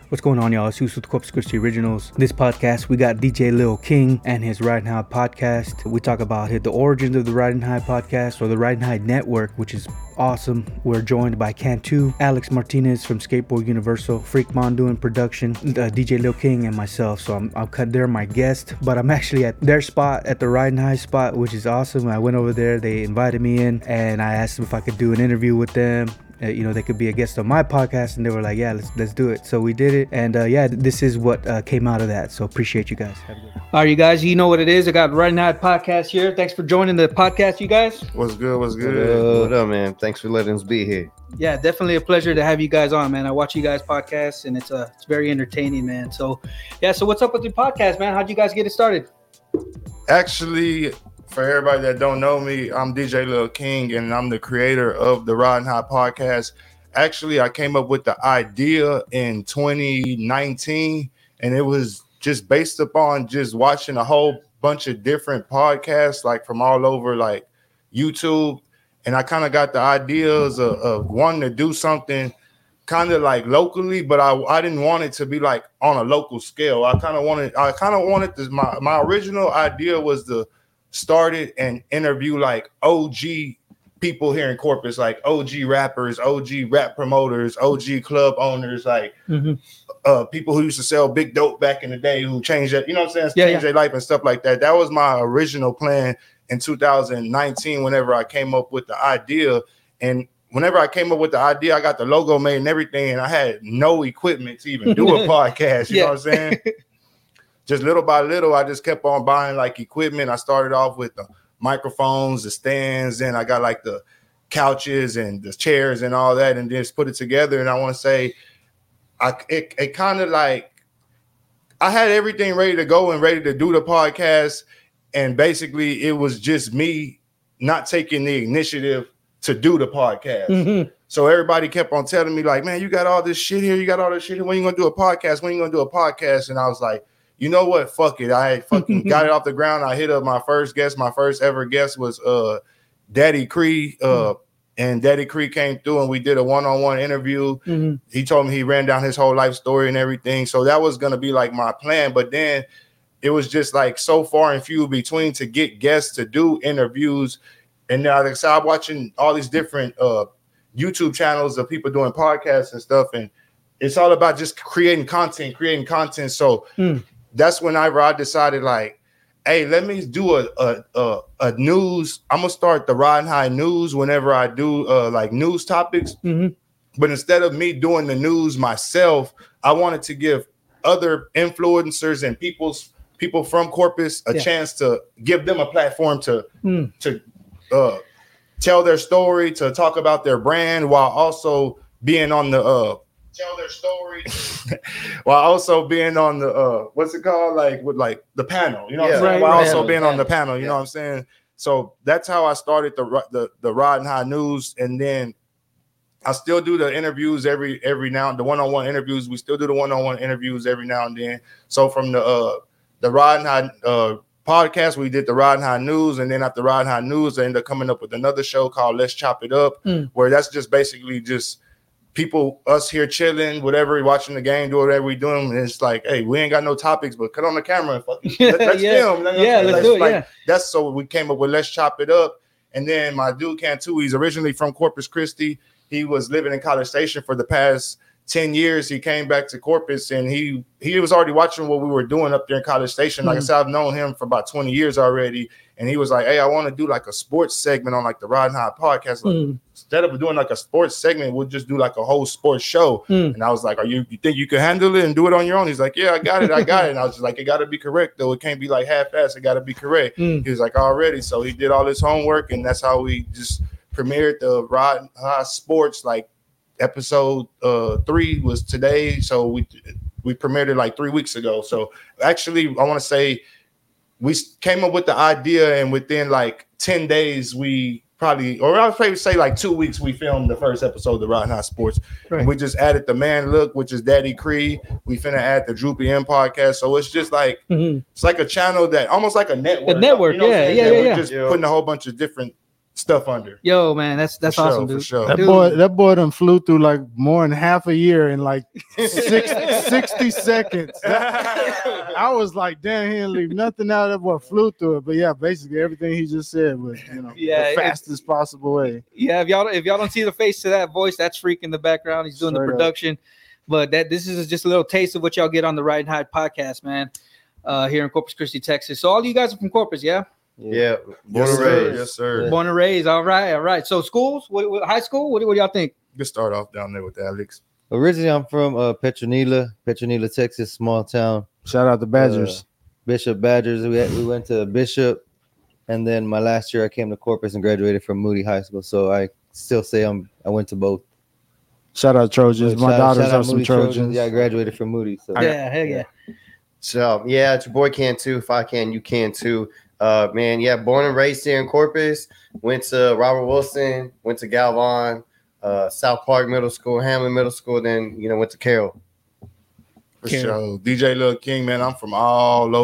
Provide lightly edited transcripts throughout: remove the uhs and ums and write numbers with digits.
What's going on, y'all? It's Yusuf with Corpus Christi Originals. This podcast, we got DJ Lil King and his Riding High podcast. We talk about the origins of the Riding High podcast, or the Riding High Network, which is awesome. We're joined by Cantu, Alex Martinez from Skateboard Universal, Freak Mondu in production, DJ Lil King, and myself. So they're my guest, but I'm actually at their spot, at the Riding High spot, which is awesome. I went over there, they invited me in, and I asked them if I could do an interview with them. They could be a guest on my podcast, and they were like, yeah, let's do it. So we did it, and this is what came out of that. So appreciate you guys. Have a good one. All right, you guys, you know what it is. I got Riding High podcast here. Thanks for joining the podcast, you guys. What's good? What up, man? Thanks for letting us be here. Yeah, definitely a pleasure to have you guys on, man. I watch you guys podcasts, and it's very entertaining, man. So what's up with your podcast, man? How'd you guys get it started? Actually, for everybody that don't know me, I'm DJ Lil King, and I'm the creator of the Riding High podcast. Actually, I came up with the idea in 2019, and it was just based upon just watching a whole bunch of different podcasts, like from all over, like YouTube. And I kind of got the ideas of wanting to do something kind of like locally, but I didn't want it to be like on a local scale. I kind of wanted this. My original idea was to start it and interview like OG people here in Corpus, like OG rappers, OG rap promoters, OG club owners, like people who used to sell big dope back in the day, who changed that, you know what I'm saying? Changed their life and stuff like that. That was my original plan in 2019 whenever I came up with the idea. And whenever I came up with the idea, I got the logo made and everything, and I had no equipment to even do a podcast, you know what I'm saying? Just little by little, I just kept on buying like equipment. I started off with the microphones, the stands, and I got like the couches and the chairs and all that, and just put it together. And I want to say, it kind of like, I had everything ready to go and ready to do the podcast, and basically it was just me not taking the initiative to do the podcast. So everybody kept on telling me like, man, you got all this shit here, you got all this shit here. When you gonna do a podcast? When you gonna do a podcast? And I was like, you know what? Fuck it. I fucking got it off the ground. I hit up my first guest. My first ever guest was Daddy Cree. And Daddy Cree came through and we did a one-on-one interview. He told me he ran down his whole life story and everything. So that was going to be like my plan. But then it was just like so far and few between to get guests to do interviews. And now like, so I'm watching all these different YouTube channels of people doing podcasts and stuff. And it's all about just creating content. So that's whenever I decided, like, hey, let me do a news. I'm gonna start the Riding High News whenever I do like news topics. But instead of me doing the news myself, I wanted to give other influencers and people from Corpus a chance to give them a platform to tell their story, to talk about their brand, while also being on the tell their story while also being on the what's it called, like with like the panel, you know what I'm saying, while also being on the panel, you know what I'm saying. So that's how I started the Riding High News. And then I still do the interviews every now and the one-on-one interviews. We still do the one-on-one interviews every now and then. So from the Riding High podcast, we did the Riding High News, and then after Riding High News, I ended up coming up with another show called Let's Chop It Up, where that's just basically just people, us here chilling, whatever, watching the game, do whatever we doing. And it's like, hey, we ain't got no topics, but cut on the camera and fucking let's film. Let's do it. Like, that's so we came up with Let's Chop It Up. And then my dude Cantu, he's originally from Corpus Christi. He was living in College Station for the past 10 years. He came back to Corpus, and he was already watching what we were doing up there in College Station. Like I said, I've known him for about 20 years already. And he was like, hey, I want to do like a sports segment on like the Riding High podcast. Like, instead of doing like a sports segment, we'll just do like a whole sports show. And I was like, you think you can handle it and do it on your own? He's like, yeah, I got it. And I was just like, it got to be correct, though. It can't be like half-assed. It got to be correct. He was like, already. So he did all his homework, and that's how we just premiered the Riding High Sports. Like episode 3 was today. So we premiered it like 3 weeks ago. So actually, I want to say, we came up with the idea, and within like 10 days, I'll probably say like 2 weeks, we filmed the first episode of the Riding High Sports. Right. And we just added the Man Look, which is Daddy Cree. We finna add the Droopy M podcast. So it's just like, it's like a channel that almost like a network. You know, we're just putting a whole bunch of different stuff under. Yo, man, that's For awesome, sure, dude. for sure. That boy done flew through like more than half a year in like 60 seconds. I was like, damn, he didn't leave nothing out. That boy flew through it. But yeah, basically everything he just said was, the fastest possible way. Yeah, if y'all don't see the face to that voice, that's Freak in the background. He's doing the production. But this is just a little taste of what y'all get on the Riding High podcast, man. Here in Corpus Christi, Texas. So all you guys are from Corpus, yeah? Yeah, Born and raised. Yes, sir. Born and raised. All right. So schools, what high school? What do y'all think? Let's start off down there with Alex. Originally, I'm from Petronila, Texas, small town. Shout out to Badgers. Bishop Badgers. We went to Bishop, and then my last year I came to Corpus and graduated from Moody High School. So I still say I went to both. Shout out Trojans. My daughters are some Trojans. Yeah, I graduated from Moody. So. Yeah, hell yeah. So yeah, it's your boy can too. If I can, you can too. Man, yeah, born and raised here in Corpus. Went to Robert Wilson. Went to Galvon, South Park Middle School, Hamlin Middle School. Then went to Carroll. For sure, DJ Lil King, man. I'm from all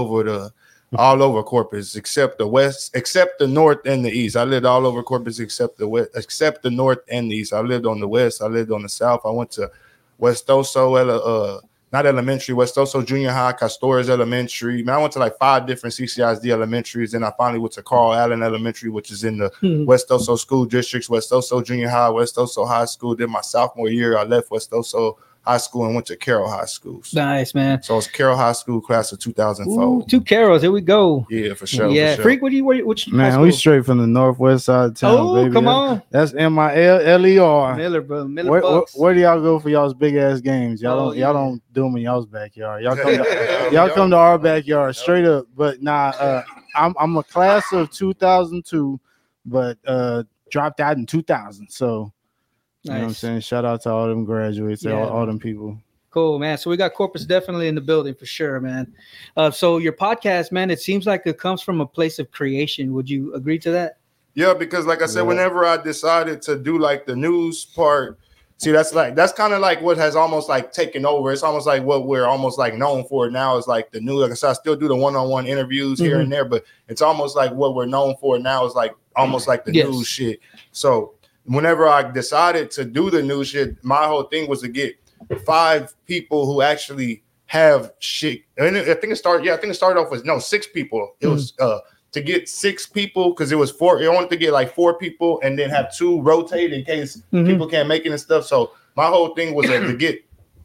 over Corpus, except the west, except the north and the east. I lived all over Corpus except the west, except the north and the east. I lived on the west. I lived on the south. I went to West Oso, not elementary, West Oso Junior High, Castores Elementary. Man, I went to like 5 different CCISD elementaries. Then I finally went to Carl Allen Elementary, which is in the West Oso school districts, West Oso Junior High, West Oso High School. Then my sophomore year, I left West Oso High School and went to Carroll High School. Nice, man. So it's Carroll High School, class of 2004. Ooh, 2 Carrolls. Here we go. Yeah, for sure. Yeah, for sure. Freak, which man, we straight from the northwest side of town, oh, baby. Come on. That's MILLER. Miller, bro. Miller Bucks. Where do y'all go for y'all's big ass games? Y'all don't do them in y'all's backyard. Y'all come to our backyard straight up. But nah, I'm a class of 2002, but dropped out in 2000. So you know what I'm saying? Shout out to all them graduates, all them people. Cool, man. So we got Corpus definitely in the building for sure, man. So your podcast, man, it seems like it comes from a place of creation. Would you agree to that? Yeah, because like I said, whenever I decided to do like the news part, see, that's kind of like what has almost like taken over. It's almost like what we're almost like known for now is like the news. Like I said, I still do the one-on-one interviews here and there, but it's almost like what we're known for now is like almost like the news shit. So whenever I decided to do the news shit, my whole thing was to get 5 people who actually have shit. And I think it started off with 6 people. It was to get 6 people because it was 4. I wanted to get like 4 people and then have 2 rotate in case people can't make it and stuff. So my whole thing was to get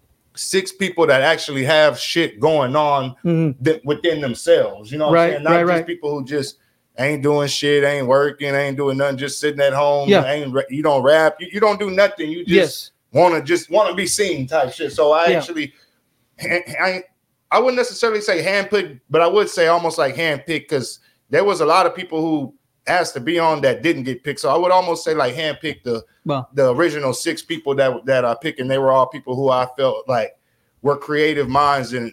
6 people that actually have shit going on within themselves. You know what I'm saying? Not just people who just ain't doing shit, ain't working, ain't doing nothing, just sitting at home. Yeah. You don't rap, you don't do nothing. You just want to be seen type shit. So I actually, I wouldn't necessarily say handpicked, but I would say almost like handpicked because there was a lot of people who asked to be on that didn't get picked. So I would almost say like handpicked the original 6 people that I picked, and they were all people who I felt like were creative minds and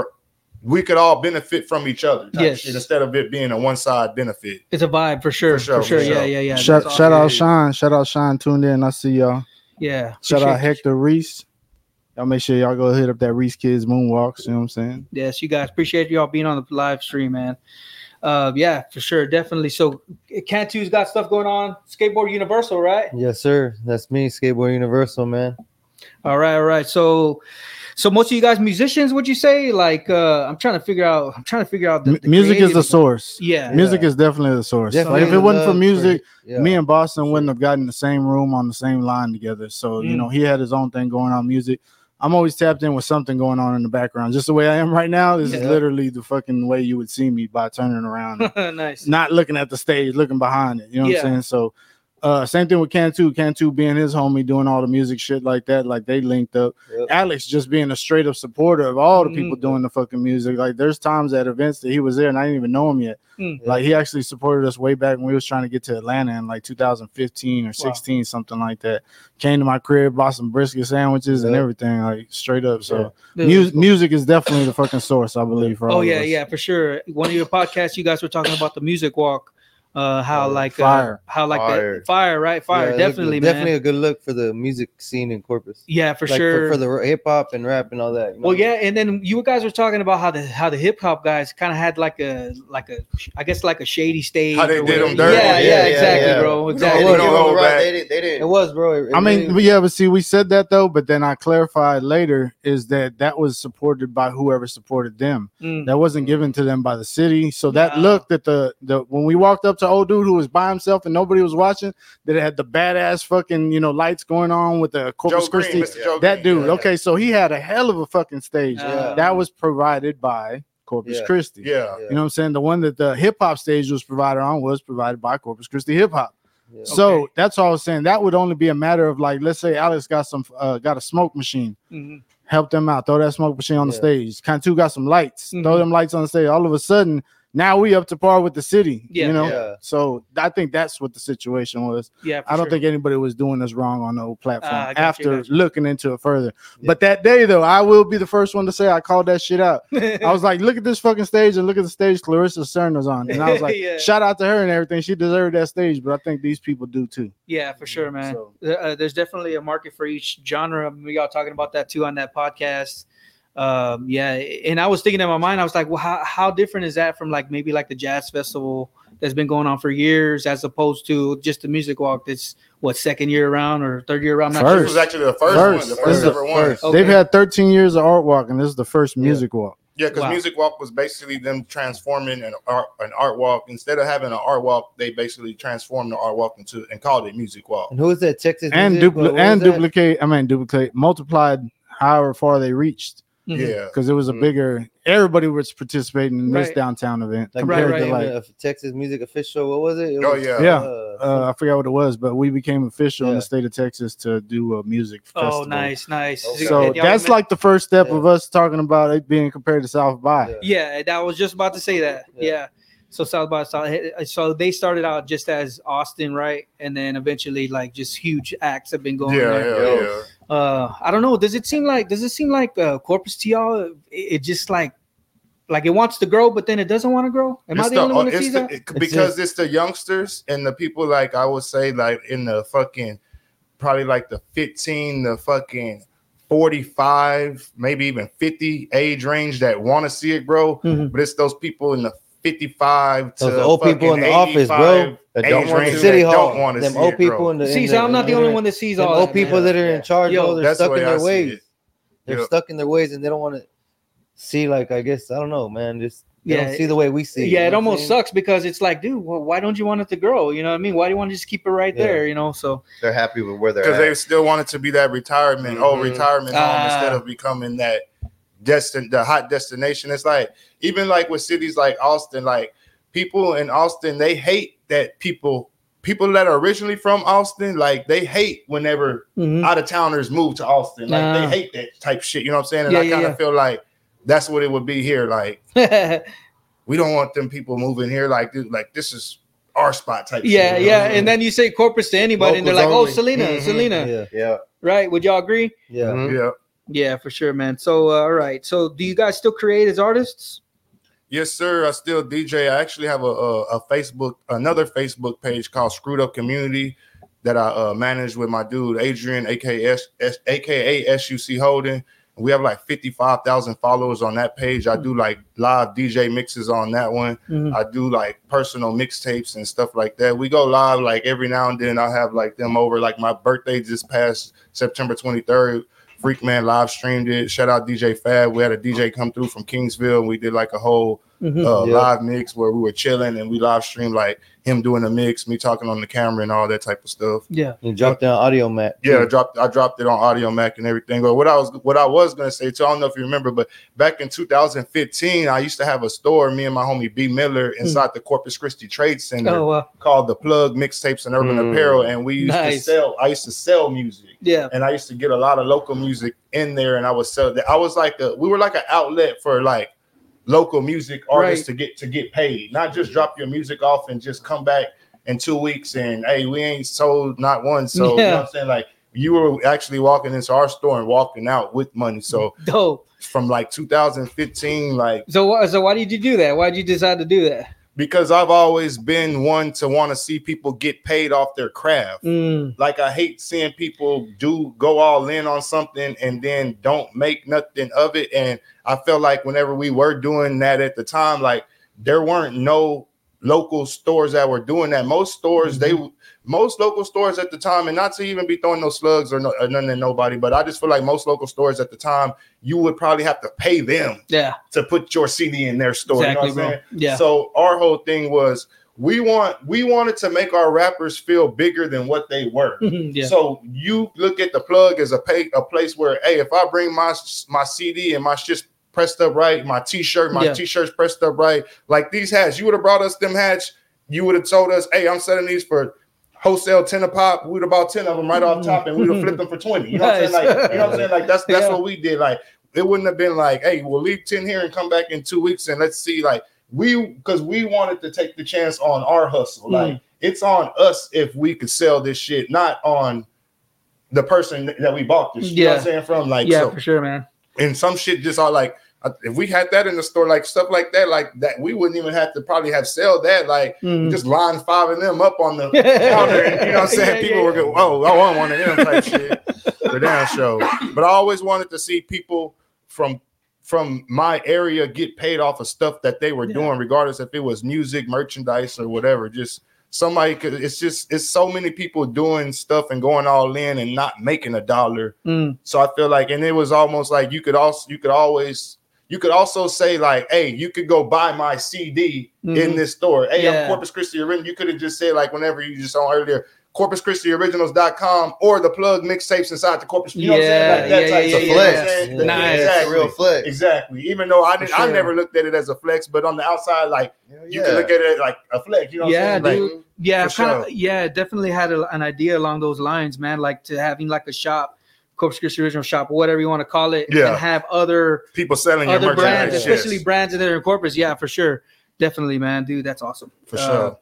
we could all benefit from each other type shit, instead of it being a one-side benefit. It's a vibe for sure. Yeah. Shout out Sean tuned in. I see y'all. Yeah. Shout out Hector Reese. Y'all make sure y'all go hit up that Reese Kids Moonwalks. You know what I'm saying? Yes, you guys. Appreciate y'all being on the live stream, man. Yeah, for sure. Definitely. So Cantu's got stuff going on. Skateboard Universal, right? Yes, sir. That's me, Skateboard Universal, man. All right. So most of you guys musicians, would you say? Like, I'm trying to figure out the music is the source. Yeah. Music is definitely the source. Definitely. Like if it wasn't for music, me and Boston wouldn't have gotten the same room on the same line together. So, he had his own thing going on music. I'm always tapped in with something going on in the background. Just the way I am right now. This is literally the fucking way you would see me by turning around. Nice. Not looking at the stage, looking behind it. You know what I'm saying? So same thing with Cantu being his homie, doing all the music shit like that, like they linked up. Alex just being a straight up supporter of all the people doing the fucking music. Like there's times at events that he was there and I didn't even know him yet. Like he actually supported us way back when we was trying to get to Atlanta in like 2015 or 16, something like that. Came to my crib, bought some brisket sandwiches and everything, like straight up. So music is definitely the fucking source, I believe. For all of us. Yeah, for sure. One of your podcasts, you guys were talking about the music walk. How fire. the fire, right? Fire, definitely, man. Definitely a good look for the music scene in Corpus. Yeah, for like sure. For the hip hop and rap and all that. You know? Well, yeah, and then you guys were talking about how the hip hop guys kind of had like a I guess like a shady stage. How they did them dirty. Yeah, exactly, bro. Exactly. They didn't. It was, bro. I mean, yeah, but see, we said that though, but then I clarified later is that was supported by whoever supported them. That wasn't given to them by the city. So that look that the when we walked up to old dude who was by himself and nobody was watching, that it had the badass fucking lights going on with the Corpus Christi. That dude. Okay, so he had a hell of a fucking stage. That was provided by Corpus Christi. Yeah. You know what I'm saying? The one that the hip hop stage was provided by Corpus Christi Hip Hop. Yeah. So that's all I was saying. That would only be a matter of like, let's say Alex got a smoke machine. Help them out. Throw that smoke machine on the stage. Cantu got some lights. Throw them lights on the stage. All of a sudden, now we up to par with the city. So I think that's what the situation was. I don't think anybody was doing us wrong on the old platform after looking into it further. But that day though, I will be the first one to say I called that shit out. I was like, look at this fucking stage and look at the stage Clarissa Cern was on. And I was like, shout out to her and everything. She deserved that stage, but I think these people do too. Yeah, for sure, man. So, there's definitely a market for each genre. We all talking about that too on that podcast. And I was thinking in my mind, I was like, well, how different is that from like maybe like the jazz festival that's been going on for years, as opposed to just the music walk that's second year around or third year around? This was actually the first one, the first ever one. Okay. They've had 13 years of art walk, and this is the first music walk. Yeah, because Music Walk was basically them transforming an art walk. Instead of having an art walk, they basically transformed the art walk and called it Music Walk. And who is that? Texas and duplicate, multiplied however far they reached. Yeah, because it was a bigger. Everybody was participating in this downtown event compared to like Texas Music Official. What was it? I forgot what it was, but we became official in the state of Texas to do a music festival. Oh, nice. So that's like the first step of us talking about it being compared to South by. Yeah, I was just about to say that. Yeah. So South by South. So they started out just as Austin, right? And then eventually, like, just huge acts have been going there. I don't know. Does it seem like Corpus to y'all? It just like it wants to grow, but then it doesn't want to grow? Am I the only one that sees that? Because it's the youngsters and the people, like I would say, like in the fucking probably like the 15 to fucking 45, maybe even 50 age range that want to see it grow. But it's those people in the 55 to those old people in the office, bro. That don't want the city hall. Don't want to them see old it, people in the. See, so I'm not the only one that sees all old people that are in charge. They're stuck in their ways. They're stuck in their ways, and they don't want to see. Like, I guess I don't know, man. Just they don't see the way we see. Yeah, it almost sucks because it's like, dude, well, why don't you want it to grow? You know what I mean? Why do you want to just keep it right there? You know, so they're happy with where they're at because they still want it to be that retirement home instead of becoming that the hot destination. It's like even like with cities like Austin, like. People in Austin, they hate that people that are originally from Austin, like they hate whenever out of towners move to Austin. Like they hate that type shit. You know what I'm saying? And I kind of feel like that's what it would be here. Like we don't want them people moving here. Like this is our spot type shit. Yeah. And then you say Corpus to anybody, and they're like, "Oh, Selena." Yeah. Right? Would y'all agree? Yeah. Yeah, for sure, man. So all right. So do you guys still create as artists? Yes, sir. I still DJ. I actually have another Facebook page called Screwed Up Community that I manage with my dude Adrian, aka SUC Holding. We have like 55,000 followers on that page. I do like live DJ mixes on that one. I do like personal mixtapes and stuff like that. We go live like every now and then. I have like them over. Like my birthday just passed September 23rd. Freak Man live streamed it. Shout out DJ Fab. We had a DJ come through from Kingsville, and we did like a whole live mix where we were chilling and we live streamed like him doing a mix, me talking on the camera and all that type of stuff. Yeah, you dropped it on Audio Mac. Yeah, I dropped it on Audio Mac and everything. But what I was gonna say too, I don't know if you remember, but back in 2015, I used to have a store, me and my homie B Miller, inside the Corpus Christi Trade Center called The Plug Mixtapes and Urban Apparel, and we used to sell. I used to sell music. Yeah, and I used to get a lot of local music in there, and I would sell that. I was like we were like an outlet for like local music artists to get paid, not just drop your music off and just come back in 2 weeks and hey, we ain't sold not one. So you know what I'm saying? Like you were actually walking into our store and walking out with money. So dope. From like 2015, like so why did you do that? Why did you decide to do that? because I've always been one to want to see people get paid off their craft. Like I hate seeing people go all in on something and then don't make nothing of it. And I felt like whenever we were doing that at the time, like there weren't no local stores that were doing that. Most stores, most local stores at the time, and not to even be throwing no slugs or nothing at nobody, but I just feel like most local stores at the time, you would probably have to pay them to put your CD in their store. Exactly, you know what I'm saying? Yeah. So our whole thing was we wanted to make our rappers feel bigger than what they were. So you look at the Plug as a place where, hey, if I bring my CD and my shit's pressed up right, my t-shirt's pressed up right, like these hats, you would have brought us them hats, you would have told us, hey, I'm selling these for wholesale 10 a pop, we'd have bought 10 of them right off top and we'd have flipped them for 20. You know what I'm saying? Like, you know what I'm saying? Like that's what we did. Like it wouldn't have been like, hey, we'll leave 10 here and come back in 2 weeks and let's see. Like because we wanted to take the chance on our hustle. Like it's on us if we could sell this shit, not on the person that we bought this. You know what I'm saying? From like, for sure, man. And some shit just are like, if we had that in the store, like stuff like that, we wouldn't even have to probably have sell that. Like just line 5 of them up on the counter, and, you know what I'm saying? People were going, oh, I want one of them type shit. The damn show. But I always wanted to see people from my area get paid off of stuff that they were doing, regardless if it was music, merchandise, or whatever. Just somebody could. It's so many people doing stuff and going all in and not making a dollar. So I feel like, and it was almost like you could also say like, hey, you could go buy my CD in this store. Hey, I'm Corpus Christi Original. You could have just said like whenever you just saw earlier, CorpusChristiOriginals.com or the Plug mixtapes inside the Corpus. You know what I'm saying? Like that type of flex. Nice. Exactly. Real flex. Exactly. Even though I never looked at it as a flex, but on the outside, like you can look at it like a flex. You know what I'm saying? Dude. Like, definitely had an idea along those lines, man. Like to having like a shop, Corpus Christi Original shop, whatever you want to call it, and have other people selling other your brands, especially brands that are in Corpus. Yeah, for sure. Definitely, man. Dude, that's awesome. For sure.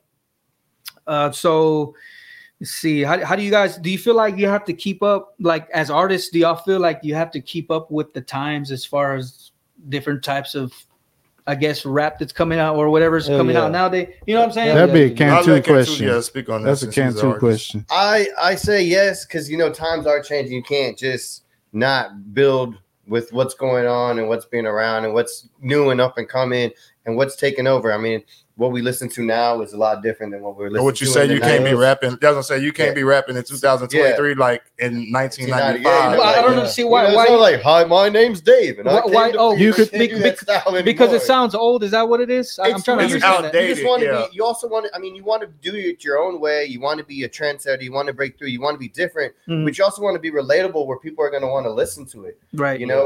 So let's see. How do you feel like you have to keep up, like as artists, do y'all feel like you have to keep up with the times as far as different types of, I guess, rap that's coming out or whatever's coming out nowadays? You know what I'm saying? That'd be a Cantu question. Yeah, speak on that. That's a Cantu question. I say yes, because times are changing. You can't just not build with what's going on and what's been around and what's new and up and coming and what's taking over. I mean, what we listen to now is a lot different than what we're listening to. What you say you can't be rapping? I was gonna say you can't be rapping in 2023 like in 1995. Well, I don't know. See why? Why? Like, hi, my name's Dave. And why? You could because it sounds old. Is that what it is? I'm trying to understand that. You just want to be. You also want to. I mean, you want to do it your own way. You want to be a trendsetter. You want to break through. You want to be different, but you also want to be relatable, where people are going to want to listen to it. Right. You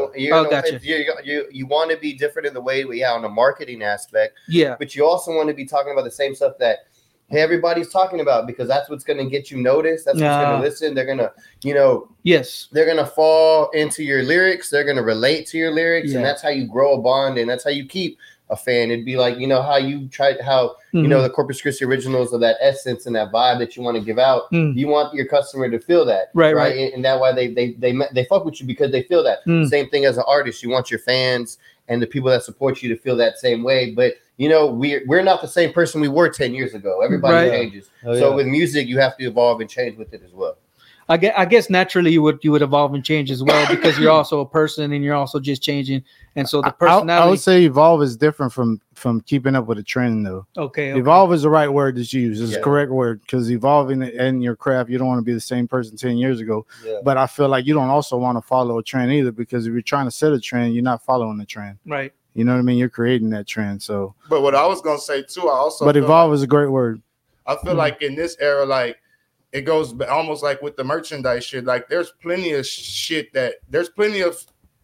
want to be different in the way on the marketing aspect. Yeah. But you also want to be talking about the same stuff that everybody's talking about, because that's what's going to get you noticed. That's what's going to listen. They're going to, they're going to fall into your lyrics. They're going to relate to your lyrics. And that's how you grow a bond. And that's how you keep a fan. It'd be like, how you tried, the Corpus Christi Originals of that essence and that vibe that you want to give out. You want your customer to feel that. Right. And that's why they fuck with you, because they feel that. Same thing as an artist. You want your fans and the people that support you to feel that same way. But we're not the same person we were 10 years ago. Everybody changes. So with music, you have to evolve and change with it as well. I guess naturally you would evolve and change as well, because you're also a person and you're also just changing. And so the personality. I would say evolve is different from keeping up with a trend, though. Okay. Evolve is the right word to use. It's the correct word, because evolving in your craft, you don't want to be the same person 10 years ago. Yeah. But I feel like you don't also want to follow a trend either, because if you're trying to set a trend, you're not following the trend. Right. You know what I mean? You're creating that trend. So. But what I was gonna say too, But evolve is a great word. I feel like in this era, like, it goes almost like with the merchandise shit. Like there's plenty of shit there's plenty of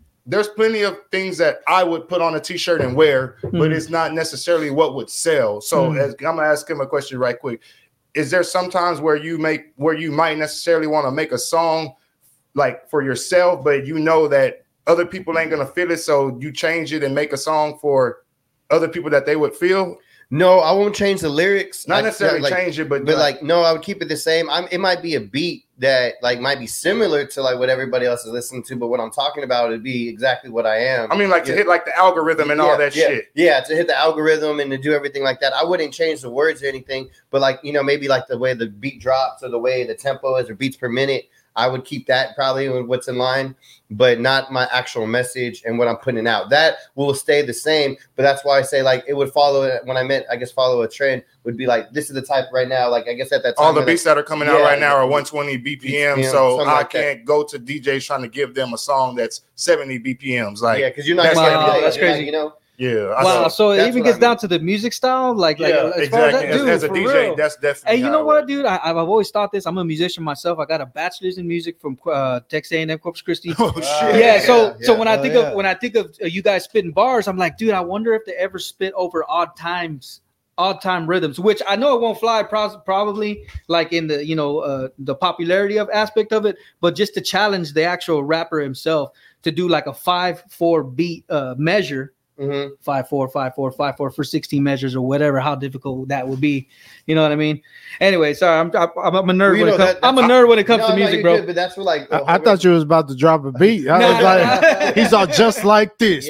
things that I would put on a t-shirt and wear, but it's not necessarily what would sell. So I'm gonna ask him a question right quick. Is there sometimes where you might necessarily want to make a song like for yourself, but you know that other people ain't gonna feel it, so you change it and make a song for other people that they would feel? No, I won't change the lyrics. Not necessarily change it, but no, I would keep it the same. It might be a beat that like might be similar to like what everybody else is listening to, but what I'm talking about would be exactly what I am. I mean, like to hit like the algorithm and all that shit. Yeah, to hit the algorithm and to do everything like that. I wouldn't change the words or anything, but like, you know, maybe like the way the beat drops or the way the tempo is or beats per minute, I would keep that probably with what's in line, but not my actual message and what I'm putting out. That will stay the same, but that's why I say like it would follow when I meant, I guess, follow a trend would be like, this is the type right now. Like, I guess at that time. All the beats that are coming out right now are 120 BPM. So I can't go to DJs trying to give them a song that's 70 BPMs. Like, yeah, because you're not that's crazy. You know? Yeah. Wow. So it even gets down to the music style, like as far as that, dude, as a DJ, real. That's definitely. Hey, you know what, dude? I've always thought this. I'm a musician myself. I got a bachelor's in music from Texas A&M Corpus Christi. Oh shit! Yeah. So when I think of you guys spitting bars, I'm like, dude, I wonder if they ever spit over odd time rhythms, which I know it won't fly probably like in the the popularity of aspect of it, but just to challenge the actual rapper himself to do like a 5/4 beat measure. 5/4, 5/4, 5/4 for 16 measures or whatever. How difficult that would be, you know what I mean? Anyway, sorry, I'm a nerd. I'm a nerd when it comes to music, bro. Good, but that's what like I thought you was about to drop a beat. I was like, he's all just like this.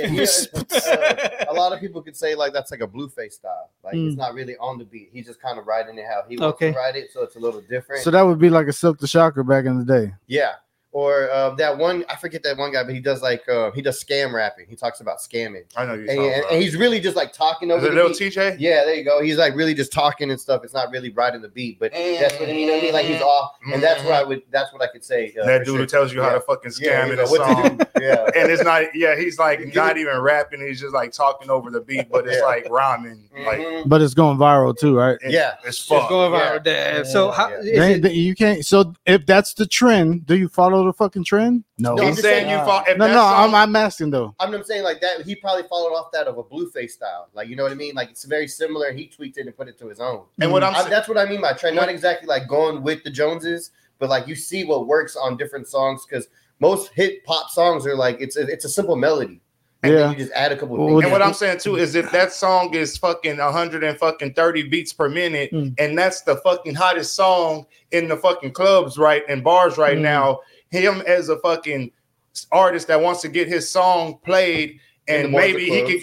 A lot of people could say like that's like a Blueface style. Like it's not really on the beat. He's just kind of writing it how he wants to write it, so it's a little different. So that would be like a Silk the Shocker back in the day. Yeah. Or that one, I forget that one guy, but he does like he does scam rapping. He talks about scamming. I know you. And he's really just like talking over. Is it Lil TJ? Yeah, there you go. He's like really just talking and stuff. It's not really riding the beat, but that's what I mean. Like he's off, and that's what I would. That's what I could say. That dude who tells you how to fucking scam in a song. Yeah, and it's not. Yeah, he's like not even rapping. He's just like talking over the beat, but it's like rhyming. Like, but it's going viral too, right? It's fun. It's going viral. Yeah. So how you can't. So if that's the trend, do you follow the fucking trend? No, he's saying you follow. I'm asking though. I'm saying like that. He probably followed off that of a Blueface style, like you know what I mean. Like it's very similar. He tweaked it and put it to his own. And that's what I mean by trend. Not exactly like going with the Joneses, but like you see what works on different songs because most hip hop songs are like it's a simple melody. And then you just add a couple of things. And what I'm saying too is if that song is fucking 130 beats per minute, and that's the fucking hottest song in the fucking clubs and bars right now. Him as a fucking artist that wants to get his song played, and maybe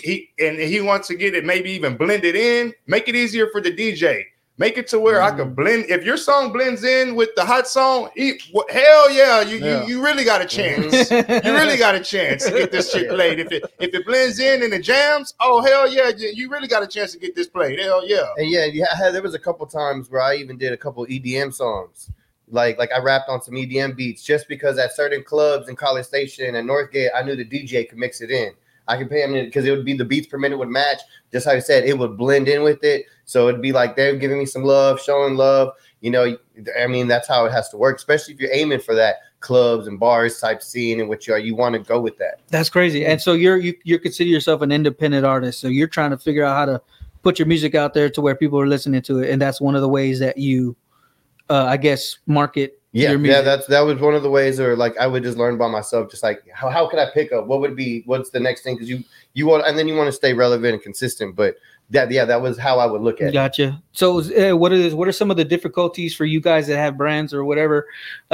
he wants to get it maybe even blended in. Make it easier for the DJ. Make it to where I could blend. If your song blends in with the hot song, hell yeah, you really got a chance. You really got a chance to get this shit played. If it blends in and it jams, oh hell yeah, you really got a chance to get this played. Hell yeah. And there was a couple times where I even did a couple EDM songs. Like I rapped on some EDM beats just because at certain clubs in College Station and Northgate, I knew the DJ could mix it in. I could pay him because it would be the beats per minute would match. Just how you said, it would blend in with it. So it'd be like they're giving me some love, showing love. You know, I mean, that's how it has to work, especially if you're aiming for that clubs and bars type scene in which you want to go with that. That's crazy. And so you consider yourself an independent artist. So you're trying to figure out how to put your music out there to where people are listening to it. And that's one of the ways that you I guess market your music. That was one of the ways, or like I would just learn by myself, just like how could I pick up what's the next thing, because you want, and then you want to stay relevant and consistent, but that was how I would look at it. Gotcha. So what are some of the difficulties for you guys that have brands or whatever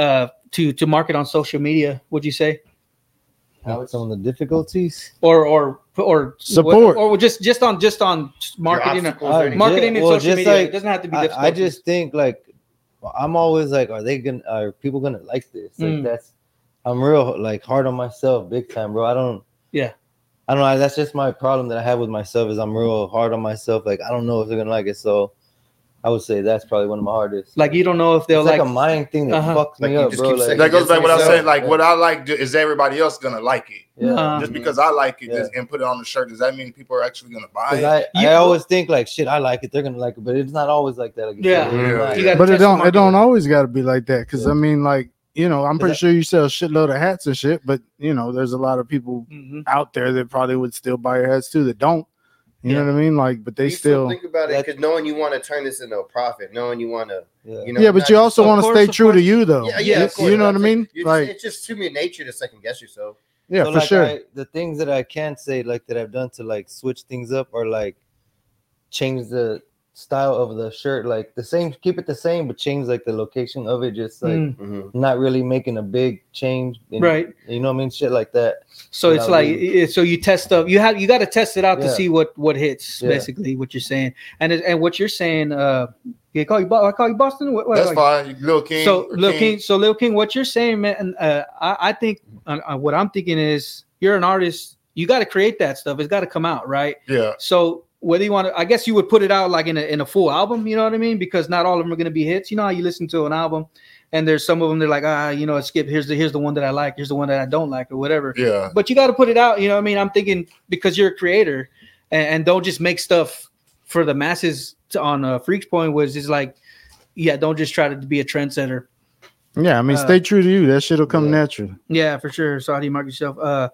to market on social media, would you say? Some of the difficulties or support or just on marketing and social media. It doesn't have to be difficult. I just think like I'm always like, are people gonna like this? Like I'm real like hard on myself big time, bro. I don't know. That's just my problem that I have with myself is I'm real hard on myself. Like I don't know if they're gonna like it. So I would say that's probably one of my hardest. Like you don't know if they'll like a mind thing that fucks me up, bro. Like, that goes back what I said. Like what I like is everybody else gonna like it. Yeah. Just because I like it and put it on the shirt, does that mean people are actually gonna buy it? I always think like shit. I like it. They're gonna like it, but it's not always like that. Like, but it don't always got to be like that. Because I mean, like I'm pretty sure you sell a shitload of hats and shit, but there's a lot of people out there that probably would still buy your hats too that don't. You know what I mean? Like, but they still think about it because knowing you want to turn this into a profit, knowing you want to, but you also want to stay true to you, though. Yeah, of course. You know what I mean? Like, it's just human nature to second guess yourself. Yeah, so for sure. The things that I can't say, like that I've done to like switch things up or like change the style of the shirt, like the same, keep it the same, but change like the location of it, just like not really making a big change, right? You know what I mean, shit like that. So it's like, so you test stuff. You got to test it out to see what hits. Basically, what you're saying, and what you're saying. I call you Boston. That's fine, Lil King. So Lil King. So Lil King, what you're saying, man? I think what I'm thinking is, you're an artist. You got to create that stuff. It's got to come out, right? Yeah. So whether you want to, I guess you would put it out like in a full album. You know what I mean? Because not all of them are going to be hits. You know how you listen to an album, and there's some of them they're like, skip. Here's the one that I like. Here's the one that I don't like, or whatever. Yeah. But you got to put it out. You know what I mean? I'm thinking, because you're a creator, and don't just make stuff for the masses on Freaks Point, was just like, don't just try to be a trendsetter. Yeah, I mean, stay true to you. That shit'll come naturally. Yeah, for sure. So how do you market yourself?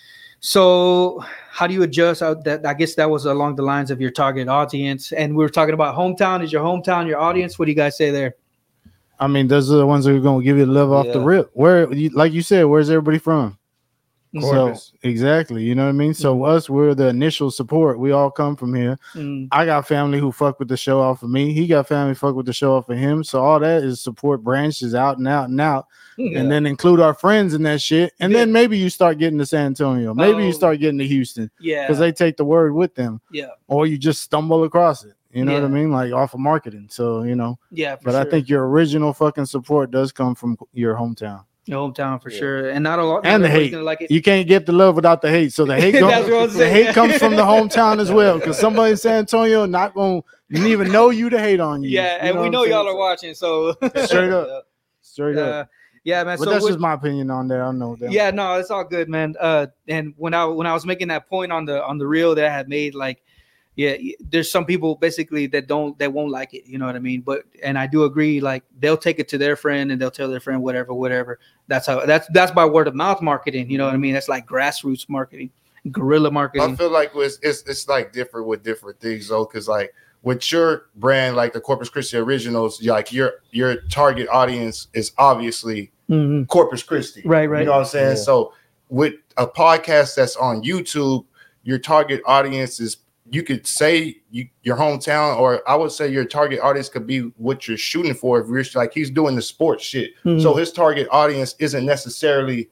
So how do you adjust out that? I guess that was along the lines of your target audience. And we were talking about hometown. Is your hometown your audience? What do you guys say there? I mean, those are the ones that are going to give you the love off the rip. Where, like you said, where's everybody from? Corpus. So exactly, you know what I mean? So us, we're the initial support. We all come from here. I got family who fuck with the show off of me. He got family fuck with the show off of him. So all that is support branches out and out and out. And then include our friends in that shit. And then maybe you start getting to San Antonio. Maybe you start getting to Houston. Yeah. Because they take the word with them. Yeah. Or you just stumble across it. You know what I mean? Like off of marketing. So, you know. Yeah. But I think your original fucking support does come from your hometown. Your hometown for sure. And not a lot. And the hate. Like it. You can't get the love without the hate. So the hate comes from the hometown as well. Because somebody in San Antonio not going to even know you to hate on you. Yeah. And we know y'all are watching. So straight up. Straight up. Yeah, man. But that's just my opinion on that. I know that. Yeah, no, it's all good, man. And when I was making that point on the reel that I had made, like, there's some people basically that won't like it. You know what I mean? And I do agree. Like, they'll take it to their friend and they'll tell their friend whatever. That's by word of mouth marketing. You know what I mean? That's like grassroots marketing, guerrilla marketing. I feel like it's like different with different things though, because like with your brand, like the Corpus Christi Originals, like your target audience is obviously Corpus Christi. Right. You know what I'm saying? Yeah. So with a podcast that's on YouTube, your target audience is, you could say your hometown, or I would say your target audience could be what you're shooting for. If you're like, he's doing the sports shit. So his target audience isn't necessarily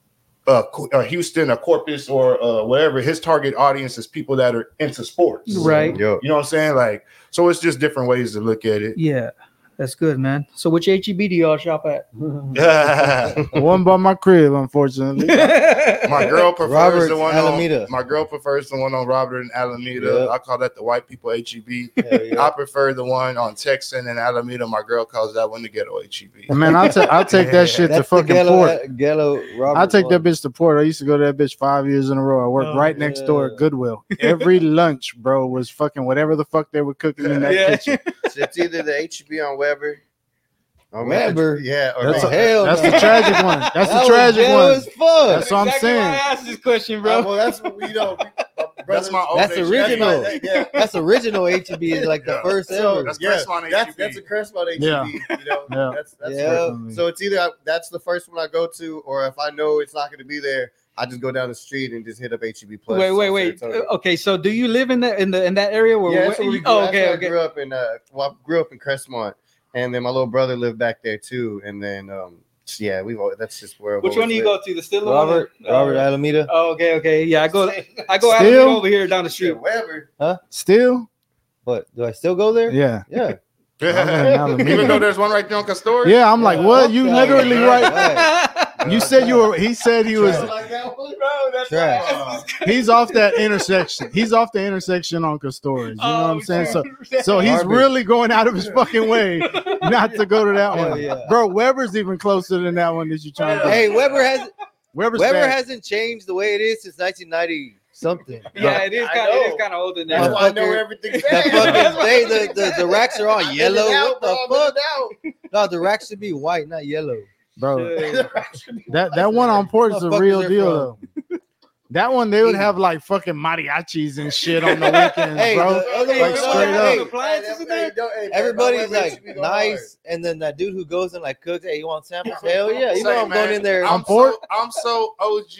Houston or Corpus or whatever. His target audience is people that are into sports. Right. You know what I'm saying? Like, so it's just different ways to look at it. Yeah. That's good, man. So which HEB do y'all shop at? One by my crib, unfortunately. My girl prefers the one Alameda. My girl prefers the one on Robert and Alameda. Yep. I call that the white people HEB. I prefer the one on Texan and Alameda. My girl calls that one the ghetto HEB. Man, I'll take that shit to fucking port. I'll take that bitch to port. I used to go to that bitch 5 years in a row. I worked right next door at Goodwill. Every lunch, bro, was fucking whatever the fuck they were cooking in that kitchen. So it's either the HEB on Weber. Weber, that's the tragic one. That's the tragic one. That's what I'm saying. I asked this question, bro. Well, that's what we know. That's my old That's original. That's original HEB. Is like the first ever. That's Crestmont HEB. That's a Crestmont HEB. Yeah. You know, Yeah. So it's either that's the first one I go to, or if I know it's not going to be there, I just go down the street and just hit up HEB Plus. Wait. Okay, so do you live in that area? Where that's where we okay. I grew up in I grew up in Crestmont, and then my little brother lived back there too, and then that's just where. Which one do you go to? The Stiller Robert Alameda. Oh, okay. Yeah, I go Alameda over here down the street. Weber. Huh? Still? What? Do I still go there? Yeah. Even though there's one right there on Castor. Yeah, I'm like, what? You literally right. You said you were. He said he was. He's off that intersection. He's off the intersection on Castores. You know what I'm saying? So he's really going out of his fucking way not to go to that one. Yeah. Bro, Weber's even closer than that one that you trying to. Hey, Weber Weber hasn't changed the way it is since 1990 something. Yeah, it is kind of older now. That's why I know everything. The racks are all yellow. What the fuck? No, the racks should be white, not yellow. Bro, that one on port is a real deal though. That one they would have like fucking mariachis and shit on the weekends, bro. Straight up. Everybody's like nice, and then that dude who goes and like cooks. Hey, you want samples? Hell yeah! You know I'm going in there. I'm so OG.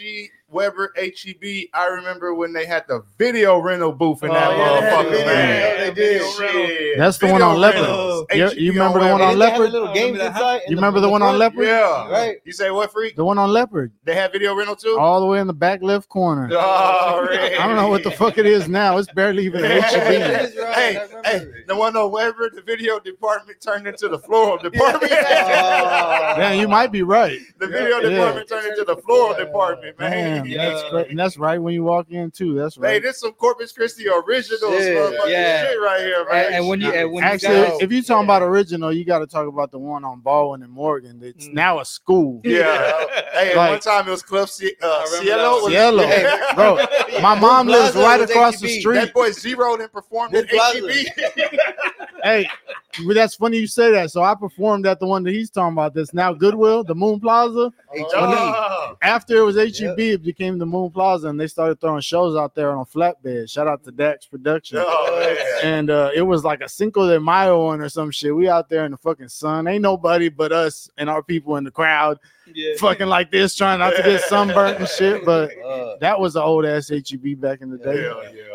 Weber, HEB. I remember when they had the video rental booth in that motherfucker, man. They did. That's the one on Leopard. You remember the one on Leopard? You remember the one on Leopard? Yeah. Right. You say what, Freak? The one on Leopard. They had video rental too? All the way in the back left corner. Oh, right. I don't know what the fuck it is now. It's barely even an HEB. Hey, the one on Weber, the video department turned into the floral department. Yeah, you might be right. The video department turned into the floral department, man. Damn, that's great. And that's right when you walk in too. That's right. Hey, this some Corpus Christi originals, motherfucking shit right here, man. And when you actually, if you're talking about original, you got to talk about the one on Baldwin and Morgan. It's now a school. Yeah. Hey, Like- one time it was Club Cielo. Yellow, bro. My mom lives right across the street. That boy zeroed and performed at HEB. Hey, well, that's funny you say that. So I performed at the one that he's talking about. That's now Goodwill, the Moon Plaza. After it was HEB, it became the Moon Plaza, and they started throwing shows out there on a flatbed. Shout out to Dax Production. And it was like a Cinco de Mayo one or some shit. We out there in the fucking sun. Ain't nobody but us and our people in the crowd fucking like this, trying not to get sunburnt and shit. But that was an old ass HEB back in the day.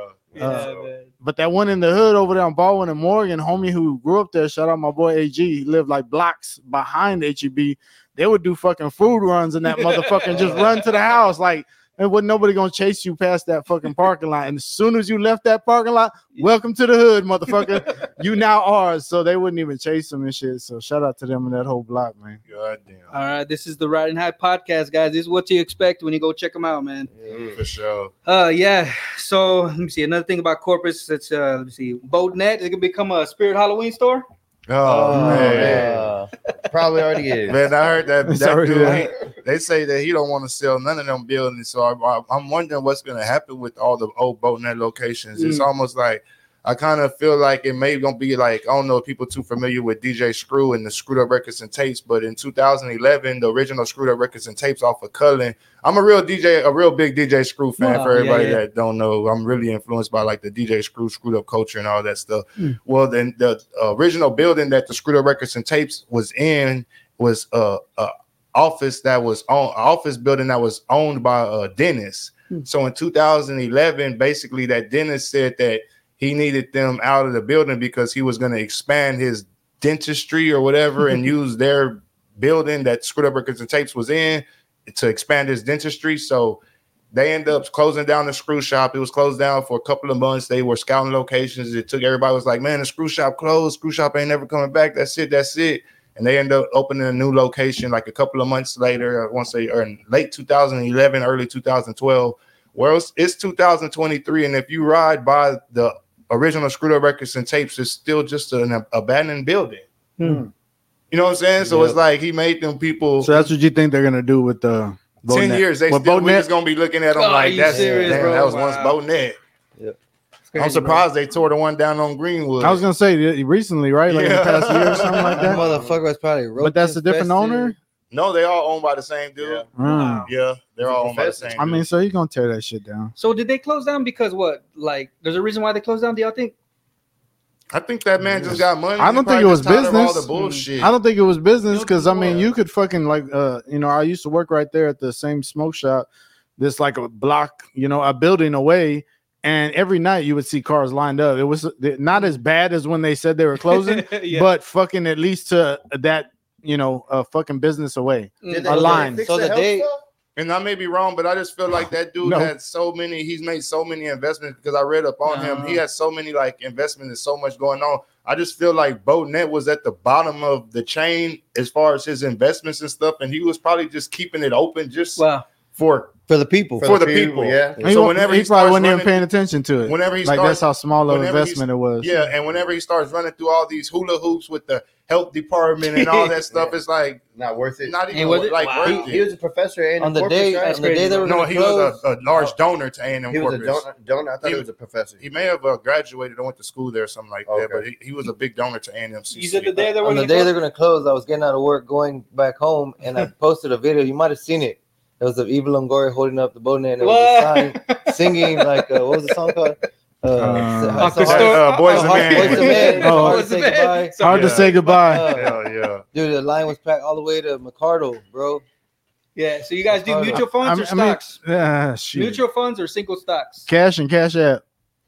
But that one in the hood over there on Baldwin and Morgan, homie who grew up there, shout out my boy AG, he lived like blocks behind HEB. They would do fucking food runs in that motherfucker and just run to the house. Like, and wasn't nobody gonna chase you past that fucking parking lot. And as soon as you left that parking lot, welcome to the hood, motherfucker. You now ours. So they wouldn't even chase them and shit. So shout out to them in that whole block, man. Goddamn. All right, this is the Riding High podcast, guys. This is what you expect when you go check them out, man. For sure. Yeah. So let me see. Another thing about Corpus, it's let me see. BoatNet is gonna become a Spirit Halloween store. Oh, man. Probably already is. Man, I heard that already dude, they say that he don't want to sell none of them buildings. So I'm wondering what's going to happen with all the old BoatNet locations. It's almost like I kind of feel like it may gonna be like, I don't know if people too familiar with DJ Screw and the Screwed Up Records and Tapes, but in 2011, the original Screwed Up Records and Tapes off of Cullen. I'm a real big DJ Screw fan. For everybody that don't know. I'm really influenced by like the DJ Screw, Screwed Up culture and all that stuff. Well, then the original building that the Screwed Up Records and Tapes was in was office building that was owned by Dennis. So in 2011, basically that Dennis said that he needed them out of the building because he was going to expand his dentistry or whatever and use their building that Screwed Up Records and Tapes was in to expand his dentistry. So they ended up closing down the screw shop. It was closed down for a couple of months. They were scouting locations. It took everybody was like, man, the screw shop closed. Screw shop ain't never coming back. That's it. And they ended up opening a new location like a couple of months later. I want to say in late 2011, early 2012. Well, it's 2023. And if you ride by the original Screwed Up Records and Tapes, is still just an abandoned building. You know what I'm saying? So it's like he made them people. So that's what you think they're gonna do with the 10 years. We're just gonna be looking at them like that's serious, that was once BoatNet. I'm surprised they tore the one down on Greenwood. I was gonna say recently, right? Like in the past year or something like that. Motherfucker was probably but that's a different owner. No, they all owned by the same dude. Yeah, they're all owned by the same dude. I mean, so you're gonna tear that shit down. So did they close down because what? Like, there's a reason why they closed down. Do y'all think? I think that man just got money. I don't think it was business. All the bullshit. I don't think it was business because I mean, you could fucking like, I used to work right there at the same smoke shop. This like a block, a building away. And every night you would see cars lined up. It was not as bad as when they said they were closing, but fucking at least to that, fucking business away. A line. So the day, and I may be wrong, but I just feel like that dude had he's made so many investments because I read up on him. He has so many like investments and so much going on. I just feel like BoatNet was at the bottom of the chain as far as his investments and stuff. And he was probably just keeping it open just for the people. For the people. Yeah. So whenever he probably wasn't even paying attention to it. Whenever he that's how small of investment it was. Yeah, and whenever he starts running through all these hula hoops with the health department and all that stuff, it's like not worth it. Not even worth it. He was a professor at on the day. Right? On the day they were he was a large donor to A&M He was Corpus. a donor. I thought he was a professor. He may have graduated or went to school there or something like that, but he was a big donor to A&M. You said the day they were on the day they're going to close, I was getting out of work, going back home, and I posted a video. You might have seen it. It was of Eva Longoria holding up the BoatNet, and it was a sign singing like what was the song called? Boys and Men. Hard to say goodbye. Hell yeah. Dude, the line was packed all the way to McCardle, bro. Yeah. So you guys do mutual funds or stocks? Shit. Mutual funds or single stocks? Cash and cash app.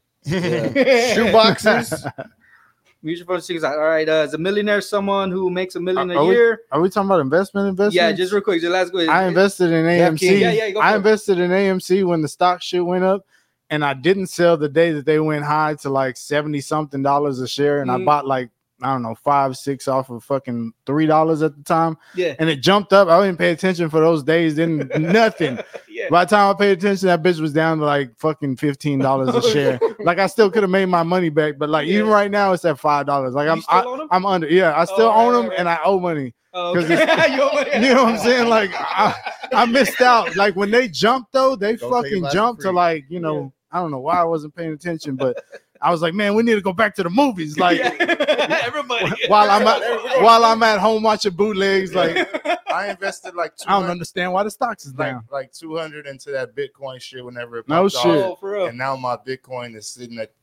Shoe boxes. Mutual funds, single stocks. All right. Is a millionaire someone who makes $1 million a year? Are we talking about investment? Yeah, just real quick. Let's go. I invested in AMC. Yeah, I invested in AMC when the stock shit went up, and I didn't sell the day that they went high to like $70-something a share, and I bought like, I don't know, 5, 6 off of fucking $3 at the time. Yeah. And it jumped up. I didn't pay attention for those days. Then nothing. Yeah. By the time I paid attention, that bitch was down to like fucking $15 a share. Like I still could have made my money back, but like even right now it's at $5. Like I'm under. Yeah, I still own them and I owe money. Okay. You know what I'm saying? Like I missed out. Like when they jumped though, they fucking jumped to like, you know, I don't know why I wasn't paying attention, but I was like, man, we need to go back to the movies. Like everybody while I'm at home watching bootlegs. Like I invested like I don't understand why the stocks is down. Like 200 into that Bitcoin shit whenever it no popped shit. off. For real. And now my Bitcoin is sitting at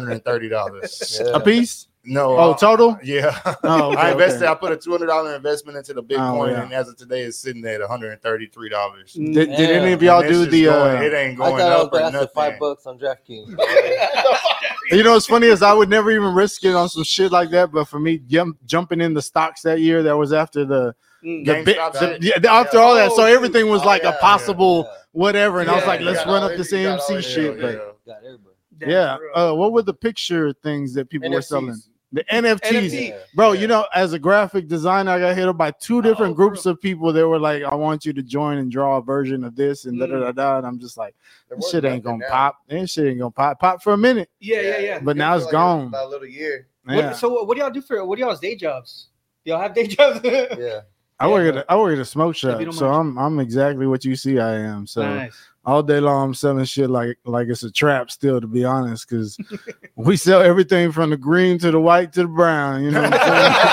$130. A piece? No. Oh, total? Yeah. Oh, okay, I invested. okay. I put a $200 investment into the Bitcoin, yeah. and as of today, it's sitting at $133. Did any of y'all do the? It ain't going I up thought or I was nothing. $5 on DraftKings. You know what's funny is I would never even risk it on some shit like that. But for me, jumping in the stocks that year, that was after after all that, so everything was like a possible whatever, and I was like, let's run up this AMC shit. But Got everybody. yeah, what were the picture things that people were selling? The NFTs, NFT. bro. You know, as a graphic designer, I got hit up by 2 different groups of people that were like, "I want you to join and draw a version of this," and da da da da. And I'm just like, "This shit ain't gonna pop. This shit ain't gonna pop. Pop for a minute, Yeah. but now it's gone." About a little year. Yeah. So what do y'all do what are y'all's day jobs? Do y'all have day jobs? Yeah. I work at a smoke If you shop, don't so mind. I'm exactly what you see I am. So Nice. all day long I'm selling shit like it's a trap still, to be honest, because we sell everything from the green to the white to the brown. You know what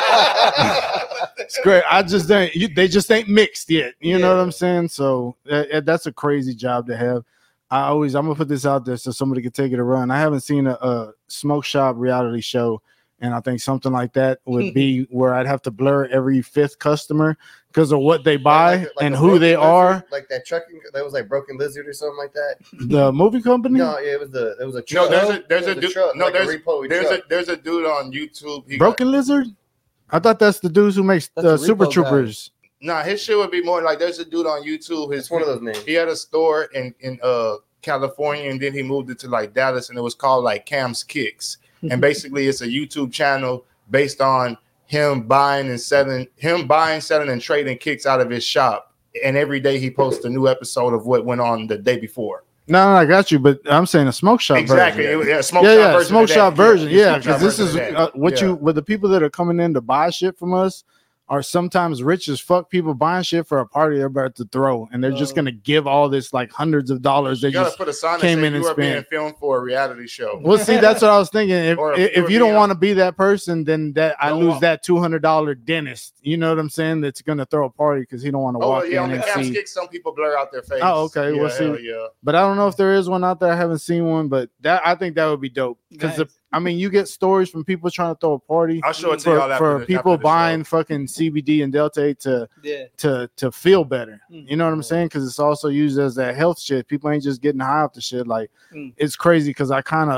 I'm saying? It's great. They just ain't mixed yet. You know what I'm saying? So that's a crazy job to have. I'm gonna put this out there so somebody can take it a run. I haven't seen a smoke shop reality show. And I think something like that would be where I'd have to blur every 5th customer because of what they buy like and a who they Broken are. Lizard, like that trucking, that was like Broken Lizard or something like that. The movie company? No, yeah, it was a No, truck. there's a dude. truck, No, like there's a dude on YouTube. Broken Lizard? I thought that's the dudes who makes That's the Super repo Troopers. Nah, his shit would be more like there's a dude on YouTube. It's one of those names. He had a store in California, and then he moved it to like Dallas, and it was called like Cam's Kicks. And basically, it's a YouTube channel based on him buying, selling, and trading kicks out of his shop. And every day he posts a new episode of what went on the day before. No, I got you, but I'm saying a smoke shop Exactly. version. Smoke shop version. Smoke shop version. Yeah, smoke shop because this version is of that. what the people that are coming in to buy shit from us are sometimes rich as fuck people buying shit for a party they're about to throw, and they're just gonna give all this like hundreds of dollars. They You gotta just put a sign that came says in and you are being spent. filmed for a reality show. Well, see, that's what I was thinking. Or If you don't want to be that person, then I Don't lose want- that $200 dentist. You know what I'm saying? That's gonna throw a party because he don't want to Oh walk yeah, on in the and Cam's see. Kicks, some people blur out their face. Oh, okay. Yeah, We'll see. hell yeah. But I don't know if there is one out there. I haven't seen one, but I think that would be dope because Nice. you get stories from people trying to throw a party I'll show it to y'all for people after the buying show. fucking CBD and Delta 8 Yeah. to feel better. You know what I'm saying? Because it's also used as that health shit. People ain't just getting high off the shit. Like it's crazy because I kind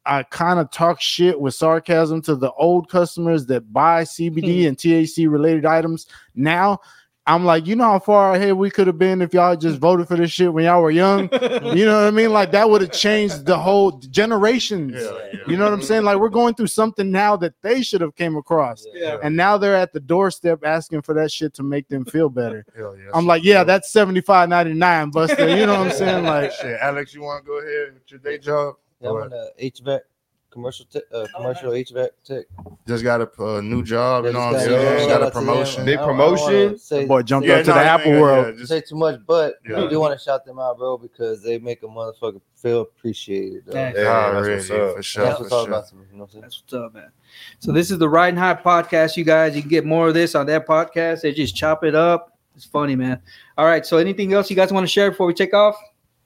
of talk shit with sarcasm to the old customers that buy CBD and THC related items. Now I'm like, you know how far ahead we could have been if y'all just voted for this shit when y'all were young. You know what I mean? Like that would have changed the whole generations. Yeah. You know what I'm saying? Like we're going through something now that they should have came across. Yeah. And now they're at the doorstep asking for that shit to make them feel better. Hell yeah. I'm like, yeah, that's $75.99, Buster. You know what I'm saying? Like, Shit, Alex, you want to go ahead with your day job? Yeah, I'm on the HVAC commercial HVAC tech. Just got a new job, you know what I'm Just saying? got- Just got a promotion. Big I don't wanna promotion. say- boy jumped Yeah, up to no, the I Apple mean, world. yeah, just- say too much, but Yeah. I do want to shout them out, bro, because they make a motherfucker feel appreciated. Though. Nice. Yeah, that's Already, what's up. for sure. That's For what's all sure. about to me. You know what I'm saying? That's what's up, man. So this is the Riding High podcast, you guys. You can get more of this on that podcast. They just chop it up. It's funny, man. All right. So anything else you guys want to share before we take off?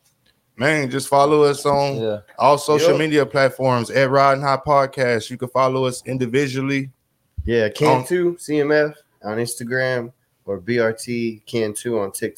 Man, just follow us on Yeah. all social Yep. media platforms at Riding High Podcast. You can follow us individually. Yeah, Can2 CMF on Instagram or BRT Can2 on TikTok.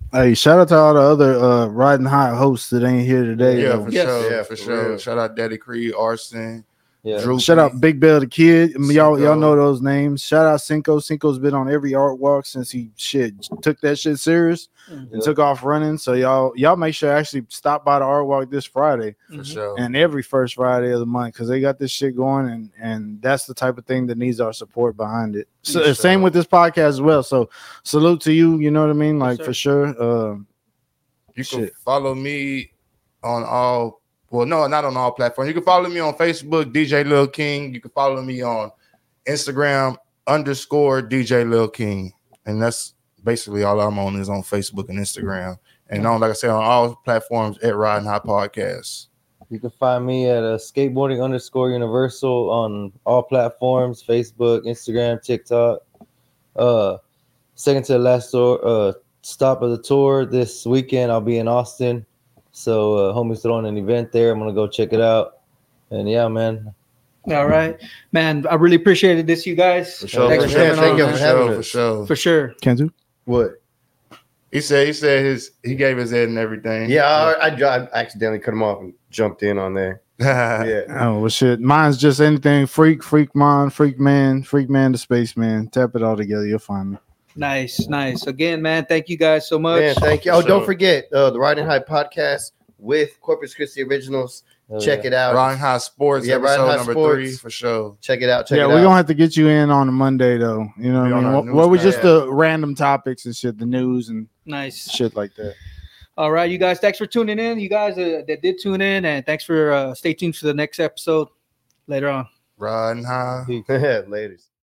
Hey, shout out to all the other Riding High hosts that ain't here today. Yeah, for sure. Yeah, for for sure. real. Shout out Daddy Creed, Arson. Yeah. Droopy. Shout out Big Bell the Kid. I mean, y'all Cinco. know those names. Shout out Cinco. Cinco's been on every art walk since he took that shit serious and took off running. So y'all make sure to actually stop by the art walk this Friday For sure. and every first Friday of the month because they got this shit going and that's the type of thing that needs our support behind it. So For same sure. with this podcast as well. So salute to you. You know what I mean? Like sir. for sure. You can Shit. follow me on all, well, no, not on all platforms. You can follow me on Facebook, DJ Lil King. You can follow me on Instagram _DJ Lil King. And that's basically all I'm on is on Facebook and Instagram. And on, like I said, on all platforms at Riding High Podcast. You can find me at skateboarding _universal on all platforms, Facebook, Instagram, TikTok. Second to the last stop of the tour this weekend. I'll be in Austin. So homie's throwing an event there. I'm going to go check it out. And yeah, man. All right, man. I really appreciated this, you guys. For sure. Thanks For for coming Thank on, you man. for having For us. sure. For sure. Can't do. What? He said he gave his head and everything. Yeah, I accidentally cut him off and jumped in on there. Yeah. Oh well, shit. Mine's just anything freak mind, freak man to spaceman. Tap it all together, you'll find me. Nice. Again, man, thank you guys so much. Man, thank you. Oh, For don't sure. forget the Riding High podcast with Corpus Christi Originals. Check it out. Riding High Sports, Yeah, episode Riding High number Sports. 3 for sure. Check it out. Check Yeah, it we're out. gonna have to get you in on a Monday though. You know Be what on I our mean? news Where we page. just the random topics and shit, the news and Nice. shit like that. All right, you guys. Thanks for tuning in. You guys that did tune in, and thanks for stay tuned for the next episode later on. Riding High. Laters.